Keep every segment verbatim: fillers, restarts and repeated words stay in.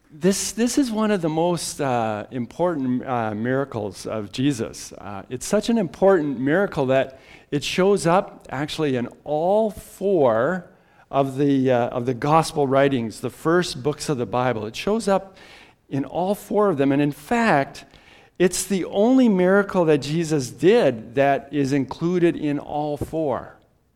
This this is one of the most uh, important uh, miracles of Jesus. Uh, it's such an important miracle that it shows up actually in all four of the uh, of the gospel writings, the first books of the Bible. It shows up in all four of them, and in fact, it's the only miracle that Jesus did that is included in all four.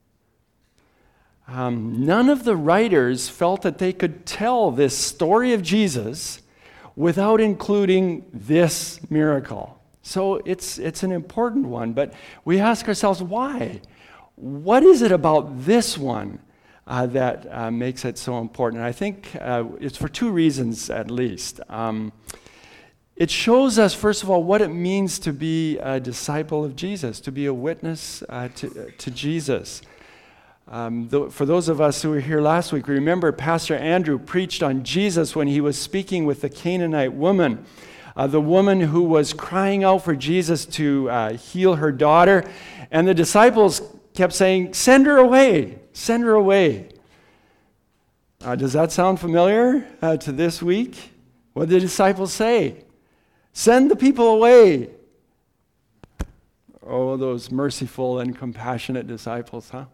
Um, none of the writers felt that they could tell this story of Jesus without including this miracle. So it's it's an important one, but we ask ourselves, why? What is it about this one uh, that uh, makes it so important? And I think uh, it's for two reasons at least. Um, it shows us, first of all, what it means to be a disciple of Jesus, to be a witness uh, to, to Jesus. Um, th- for those of us who were here last week, remember Pastor Andrew preached on Jesus when he was speaking with the Canaanite woman, uh, the woman who was crying out for Jesus to uh, heal her daughter, and the disciples kept saying, "Send her away, send her away." Uh, does that sound familiar uh, to this week? What did the disciples say? "Send the people away." Oh, those merciful and compassionate disciples, huh?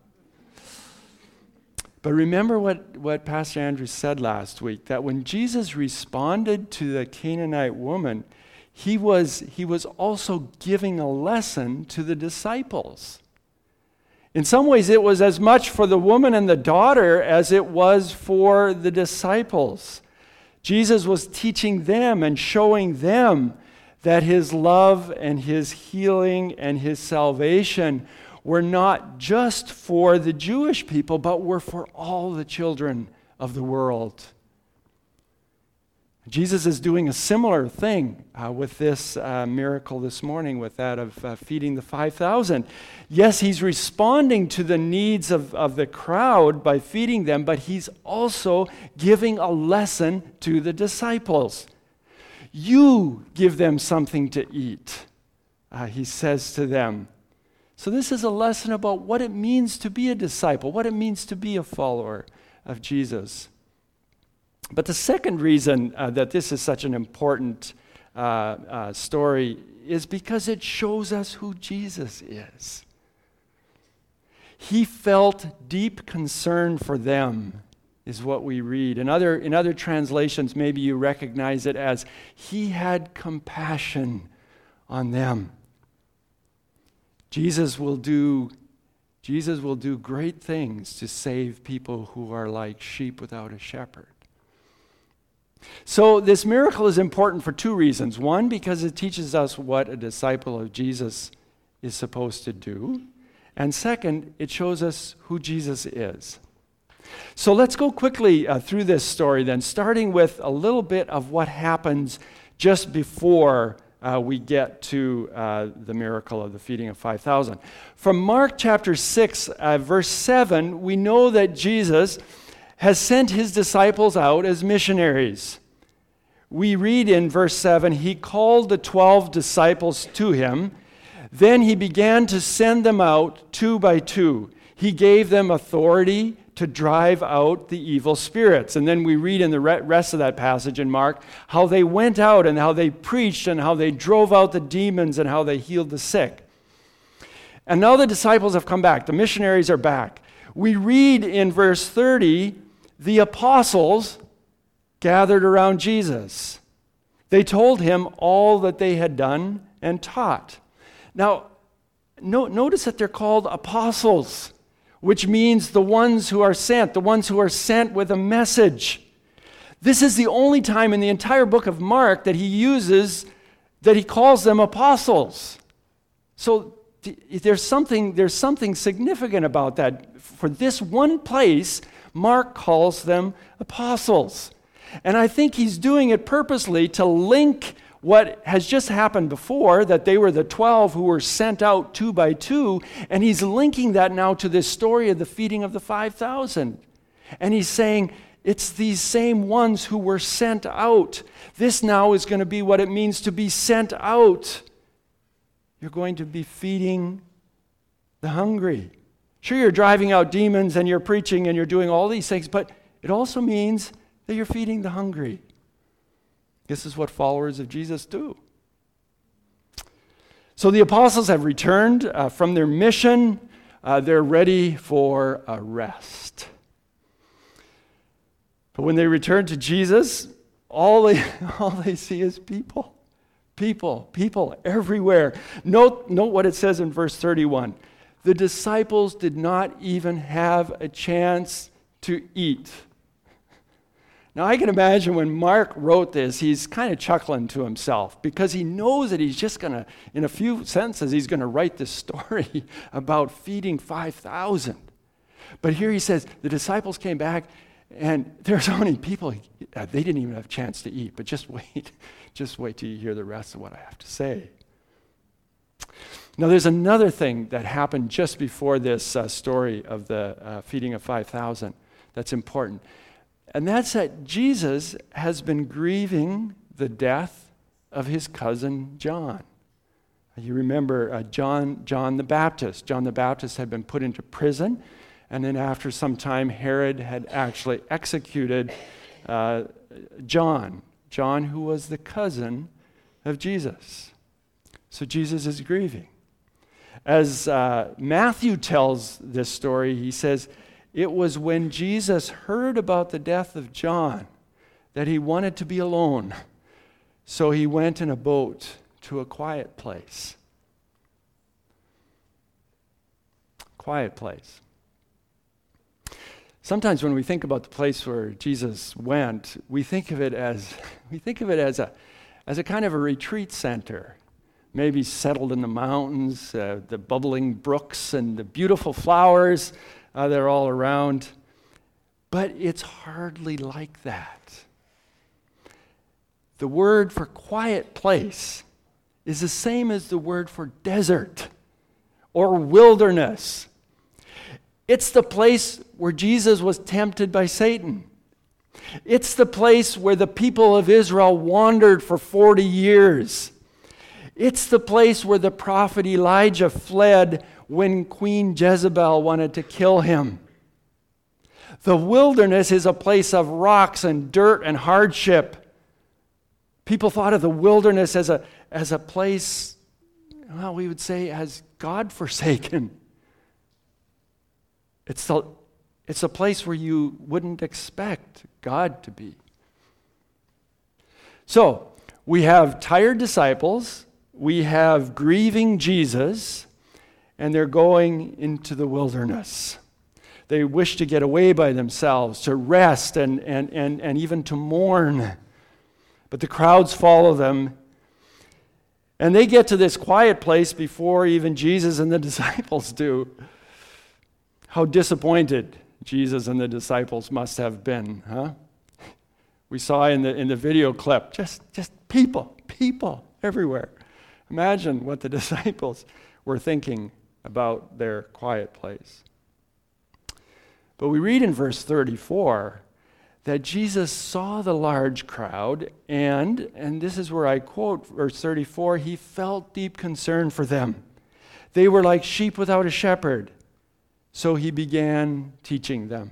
But remember what, what Pastor Andrew said last week, that when Jesus responded to the Canaanite woman, he was, he was also giving a lesson to the disciples. In some ways, it was as much for the woman and the daughter as it was for the disciples. Jesus was teaching them and showing them that his love and his healing and his salvation were not just for the Jewish people, but were for all the children of the world. Jesus is doing a similar thing uh, with this uh, miracle this morning, with that of uh, feeding the five thousand. Yes, he's responding to the needs of, of the crowd by feeding them, but he's also giving a lesson to the disciples. You give them something to eat, uh, he says to them. So this is a lesson about what it means to be a disciple, what it means to be a follower of Jesus. But the second reason uh, that this is such an important uh, uh, story is because it shows us who Jesus is. He felt deep concern for them, is what we read. In other, in other translations, maybe you recognize it as he had compassion on them. Jesus will do Jesus will do great things to save people who are like sheep without a shepherd. So this miracle is important for two reasons. One, because it teaches us what a disciple of Jesus is supposed to do. And second, it shows us who Jesus is. So let's go quickly uh, through this story then, starting with a little bit of what happens just before Uh, we get to uh, the miracle of the feeding of five thousand. From Mark chapter six, uh, verse seven, we know that Jesus has sent his disciples out as missionaries. We read in verse seven, he called the twelve disciples to him. Then he began to send them out two by two. He gave them authority to drive out the evil spirits. And then we read in the rest of that passage in Mark how they went out and how they preached and how they drove out the demons and how they healed the sick. And now the disciples have come back. The missionaries are back. We read in verse thirty, the apostles gathered around Jesus. They told him all that they had done and taught. Now, no, notice that they're called apostles, which means the ones who are sent, the ones who are sent with a message. This is the only time in the entire book of Mark that he uses, that he calls them apostles. So there's something, there's something significant about that. For this one place, Mark calls them apostles. And I think he's doing it purposely to link what has just happened before, that they were the twelve who were sent out two by two, and he's linking that now to this story of the feeding of the five thousand. And he's saying, it's these same ones who were sent out. This now is going to be what it means to be sent out. You're going to be feeding the hungry. Sure, you're driving out demons and you're preaching and you're doing all these things, but it also means that you're feeding the hungry. This is what followers of Jesus do. So the apostles have returned uh, from their mission. Uh, they're ready for a rest. But when they return to Jesus, all they, all they see is people. People, people everywhere. Note, note what it says in verse thirty-one. The disciples did not even have a chance to eat. Now I can imagine when Mark wrote this, he's kind of chuckling to himself because he knows that he's just going to, in a few sentences, he's going to write this story about feeding five thousand. But here he says, the disciples came back and there's so many people, they didn't even have a chance to eat. But just wait, just wait till you hear the rest of what I have to say. Now there's another thing that happened just before this uh, story of the uh, feeding of five thousand that's important. And that's that Jesus has been grieving the death of his cousin John. You remember uh, John, John the Baptist. John the Baptist had been put into prison, and then after some time, Herod had actually executed uh, John, John who was the cousin of Jesus. So Jesus is grieving. As uh, Matthew tells this story, he says, it was when Jesus heard about the death of John that he wanted to be alone. So he went in a boat to a quiet place. Quiet place. Sometimes when we think about the place where Jesus went, we think of it as we think of it as a as a kind of a retreat center. Maybe settled in the mountains, uh, the bubbling brooks and the beautiful flowers. Uh, they're all around. But it's hardly like that. The word for quiet place is the same as the word for desert or wilderness. It's the place where Jesus was tempted by Satan. It's the place where the people of Israel wandered for forty years. It's the place where the prophet Elijah fled when Queen Jezebel wanted to kill him. The wilderness is a place of rocks and dirt and hardship. People thought of the wilderness as a, as a place, well, we would say as God-forsaken. It's the, it's a place where you wouldn't expect God to be. So, we have tired disciples, we have grieving Jesus, and they're going into the wilderness. They wish to get away by themselves, to rest and, and, and, and even to mourn. But the crowds follow them. And they get to this quiet place before even Jesus and the disciples do. How disappointed Jesus and the disciples must have been, huh? We saw in the in the video clip, just, just people, people everywhere. Imagine what the disciples were thinking about their quiet place. But we read in verse thirty-four that Jesus saw the large crowd, and, and this is where I quote verse thirty-four, he felt deep concern for them. They were like sheep without a shepherd, so he began teaching them.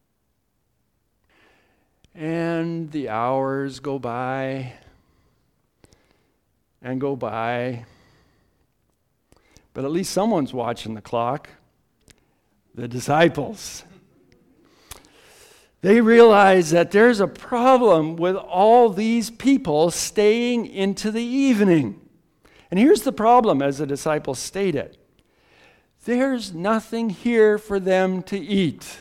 And the hours go by and go by, but at least someone's watching the clock, the disciples. They realize that there's a problem with all these people staying into the evening. And here's the problem, as the disciples stated. There's nothing here for them to eat.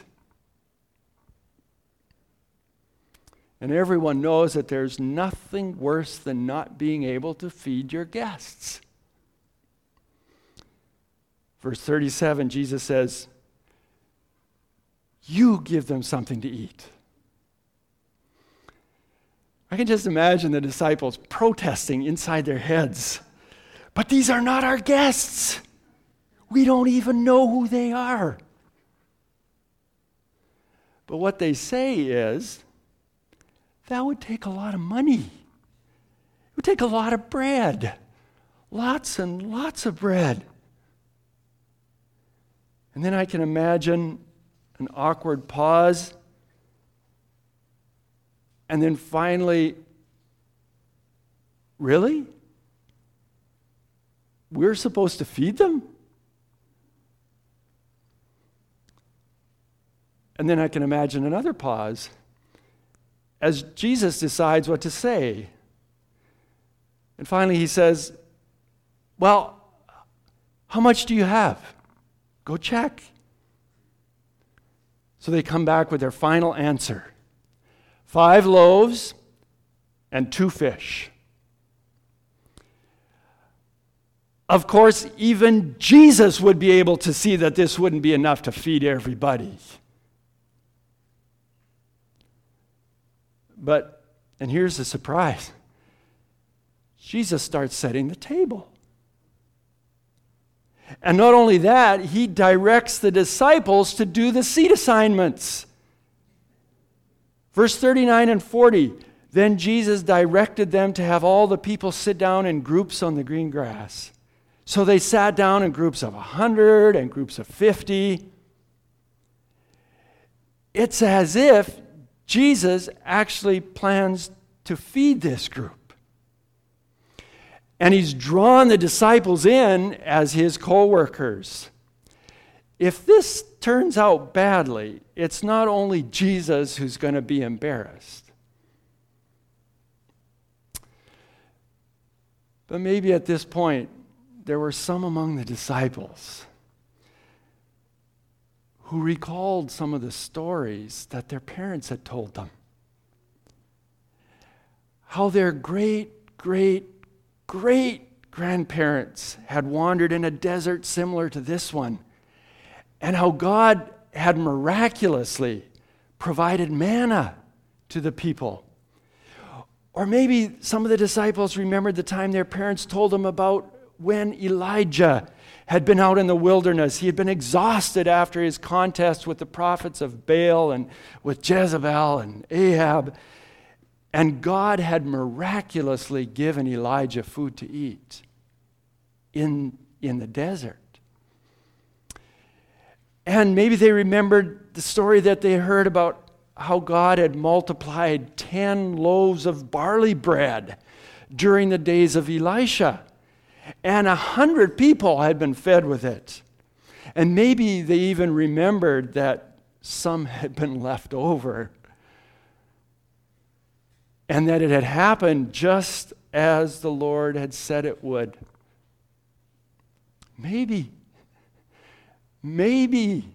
And everyone knows that there's nothing worse than not being able to feed your guests. Verse thirty-seven, Jesus says, you give them something to eat. I can just imagine the disciples protesting inside their heads. But these are not our guests. We don't even know who they are. But what they say is, that would take a lot of money. It would take a lot of bread. Lots and lots of bread. And then I can imagine an awkward pause. And then finally, Really? We're supposed to feed them? And then I can imagine another pause as Jesus decides what to say. And finally he says, well, how much do you have? Go check. So they come back with their final answer. Five loaves and two fish. Of course, even Jesus would be able to see that this wouldn't be enough to feed everybody. But, and here's the surprise, Jesus starts setting the table. And not only that, he directs the disciples to do the seat assignments. Verse thirty-nine and forty, then Jesus directed them to have all the people sit down in groups on the green grass. So they sat down in groups of a hundred and groups of fifty. It's as if Jesus actually plans to feed this group. And he's drawn the disciples in as his co-workers. If this turns out badly, it's not only Jesus who's going to be embarrassed. But maybe at this point, there were some among the disciples who recalled some of the stories that their parents had told them. How their great, great, great grandparents had wandered in a desert similar to this one, and how God had miraculously provided manna to the people. Or maybe some of the disciples remembered the time their parents told them about when Elijah had been out in the wilderness. He had been exhausted after his contest with the prophets of Baal and with Jezebel and Ahab. And God had miraculously given Elijah food to eat in, in the desert. And maybe they remembered the story that they heard about how God had multiplied ten loaves of barley bread during the days of Elisha. And a hundred people had been fed with it. And maybe they even remembered that some had been left over. And that it had happened just as the Lord had said it would. Maybe, maybe,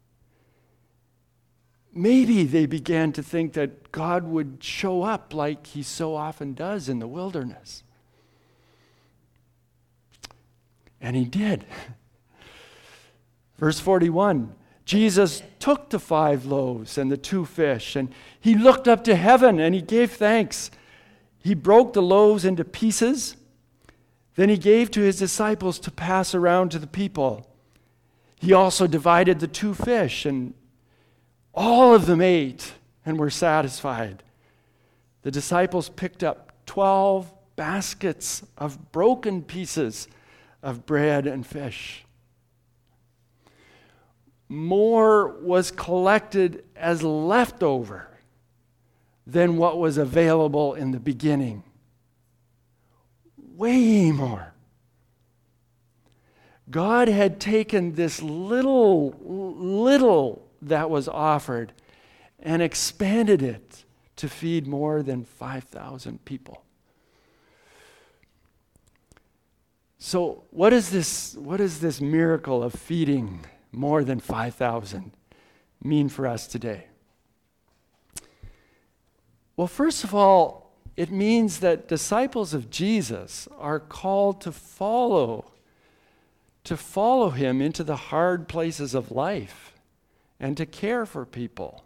maybe they began to think that God would show up like he so often does in the wilderness. And he did. Verse forty-one, Jesus took the five loaves and the two fish, and he looked up to heaven and he gave thanks. He broke the loaves into pieces. Then he gave to his disciples to pass around to the people. He also divided the two fish, and all of them ate and were satisfied. The disciples picked up twelve baskets of broken pieces of bread and fish. More was collected as leftover than what was available in the beginning. Way more. God had taken this little, little that was offered and expanded it to feed more than five thousand people. So what is this, what does this miracle of feeding more than five thousand mean for us today? Well, first of all, it means that disciples of Jesus are called to follow, to follow him into the hard places of life and to care for people.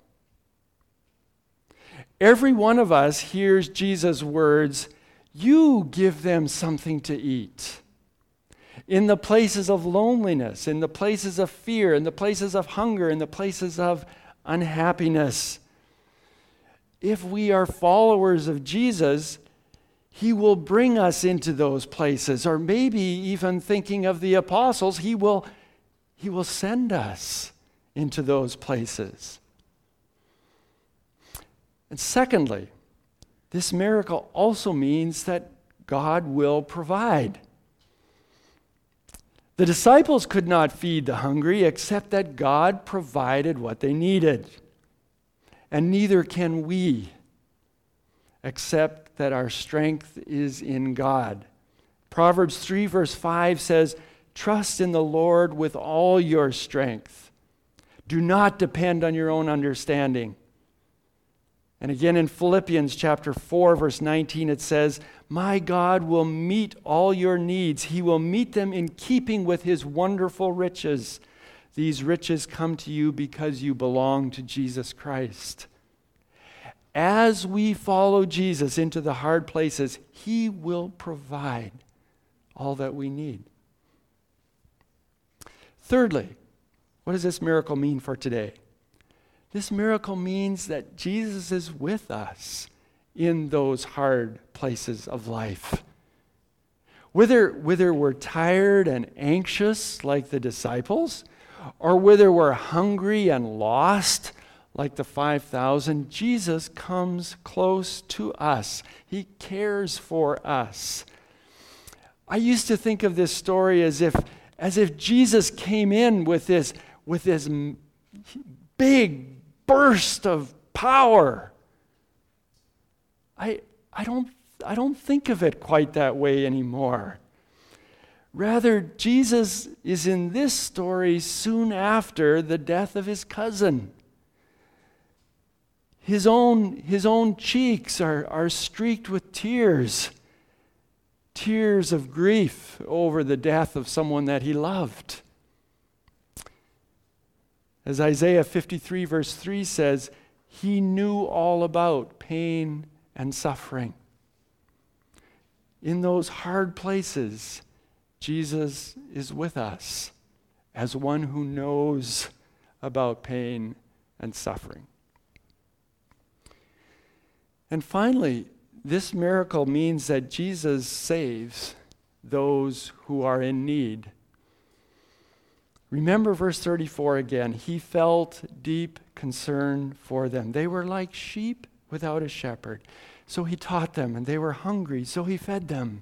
Every one of us hears Jesus' words, "You give them something to eat." In the places of loneliness, in the places of fear, in the places of hunger, in the places of unhappiness. If we are followers of Jesus, he will bring us into those places. Or maybe even thinking of the apostles, he will, he will send us into those places. And secondly, this miracle also means that God will provide. The disciples could not feed the hungry except that God provided what they needed. And neither can we, except that our strength is in God. Proverbs three verse five says, "Trust in the Lord with all your strength. Do not depend on your own understanding." And again in Philippians chapter four verse nineteen it says, "My God will meet all your needs. He will meet them in keeping with his wonderful riches. These riches come to you because you belong to Jesus Christ." As we follow Jesus into the hard places, he will provide all that we need. Thirdly, what does this miracle mean for today? This miracle means that Jesus is with us in those hard places of life. Whether, whether we're tired and anxious like the disciples, or whether we're hungry and lost like the five thousand, Jesus comes close to us. He cares for us. I used to think of this story as if, as if Jesus came in with this, with this big burst of power. I, I don't, I don't think of it quite that way anymore. Rather, Jesus is in this story soon after the death of his cousin. His own, his own cheeks are, are streaked with tears. Tears of grief over the death of someone that he loved. As Isaiah fifty-three verse three says, he knew all about pain and suffering. In those hard places, Jesus is with us as one who knows about pain and suffering. And finally, this miracle means that Jesus saves those who are in need. Remember verse thirty-four again. He felt deep concern for them. They were like sheep without a shepherd. So he taught them, and they were hungry, so he fed them.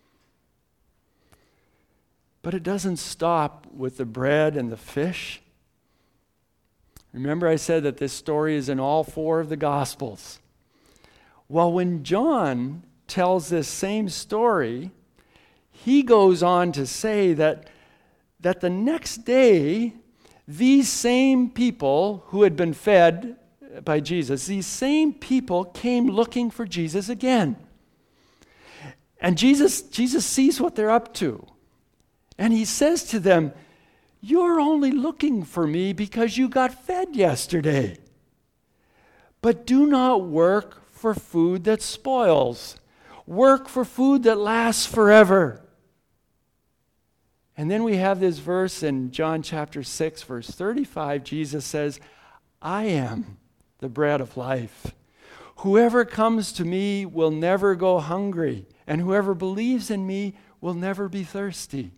But it doesn't stop with the bread and the fish. Remember I said that this story is in all four of the Gospels. Well, when John tells this same story, he goes on to say that, that the next day, these same people who had been fed by Jesus, these same people came looking for Jesus again. And Jesus, Jesus sees what they're up to. And he says to them, "You're only looking for me because you got fed yesterday. But do not work for food that spoils. Work for food that lasts forever." And then we have this verse in John chapter six, verse thirty-five. Jesus says, "I am the bread of life. Whoever comes to me will never go hungry, and whoever believes in me will never be thirsty."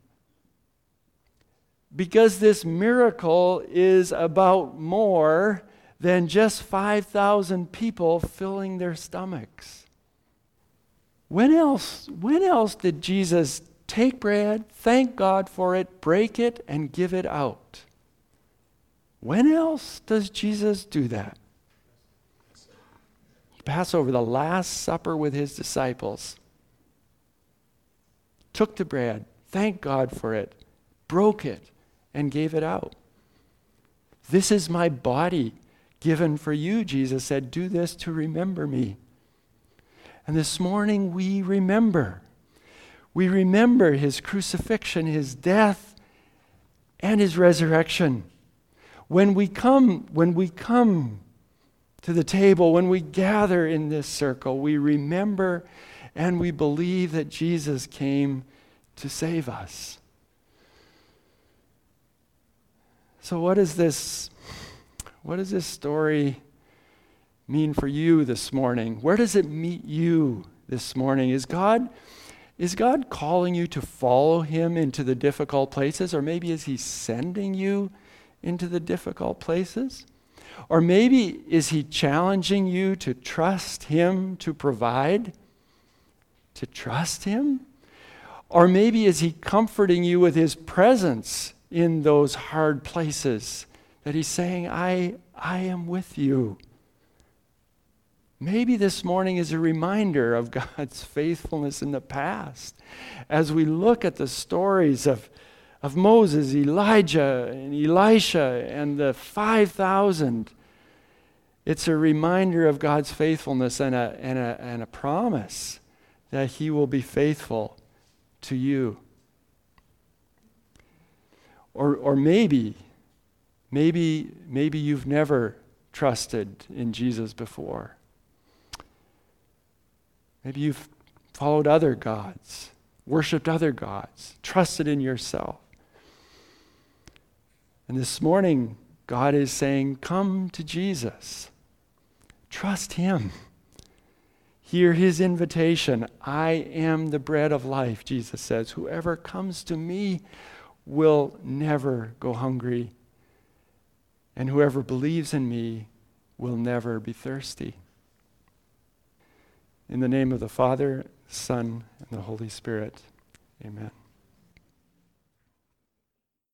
Because this miracle is about more than just five thousand people filling their stomachs. When else, when else did Jesus take bread, thank God for it, break it, and give it out? When else does Jesus do that? Passover, the Last Supper with his disciples. Took the bread, thanked God for it, broke it, and gave it out. "This is my body given for you," Jesus said. "Do this to remember me." And this morning we remember. We remember his crucifixion, his death, and his resurrection. When we come, when we come to the table, when we gather in this circle, we remember and we believe that Jesus came to save us. So what is this, what does this story mean for you this morning? Where does it meet you this morning? Is God, is God calling you to follow him into the difficult places? Or maybe is he sending you into the difficult places? Or maybe is he challenging you to trust him to provide, to trust him? Or maybe is he comforting you with his presence in those hard places, that he's saying, I, I am with you. Maybe this morning is a reminder of God's faithfulness in the past. As we look at the stories of, of Moses, Elijah, and Elisha, and the five thousand, it's a reminder of God's faithfulness and a, and a, and a promise that he will be faithful to you. Or, or maybe, maybe, maybe you've never trusted in Jesus before. Maybe you've followed other gods, worshiped other gods, trusted in yourself. And this morning, God is saying, come to Jesus. Trust him. Hear his invitation. I am the bread of life, Jesus says. Whoever comes to me will never go hungry. And whoever believes in me will never be thirsty. In the name of the Father, Son, and the Holy Spirit, amen.